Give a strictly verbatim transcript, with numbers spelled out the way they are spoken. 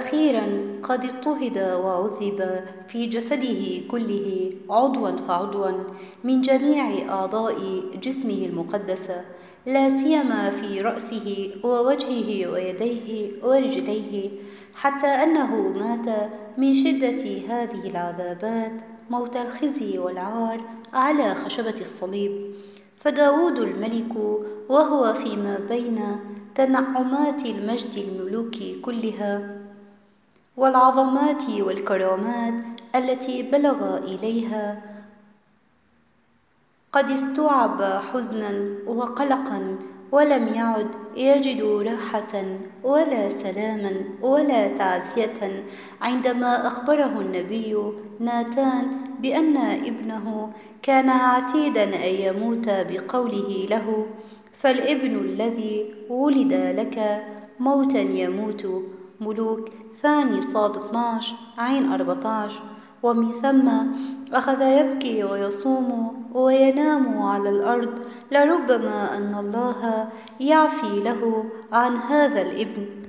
وأخيرا قد اضطهد وعذب في جسده كله عضوا فعضوا من جميع أعضاء جسمه المقدسة، لا سيما في رأسه ووجهه ويديه ورجليه، حتى أنه مات من شدة هذه العذابات موت الخزي والعار على خشبة الصليب. فداود الملك وهو فيما بين تنعمات المجد الملوكي كلها والعظمات والكرامات التي بلغ إليها قد استوعب حزنا وقلقا، ولم يعد يجد راحة ولا سلاما ولا تعزية عندما أخبره النبي ناتان بأن ابنه كان عتيدا أن يموت بقوله له: فالابن الذي ولد لك موتا يموت. ملوك ثاني صاد اثناعش عين أربعتاش. ومن ثم أخذ يبكي ويصوم وينام على الأرض، لربما أن الله يعفي له عن هذا الابن.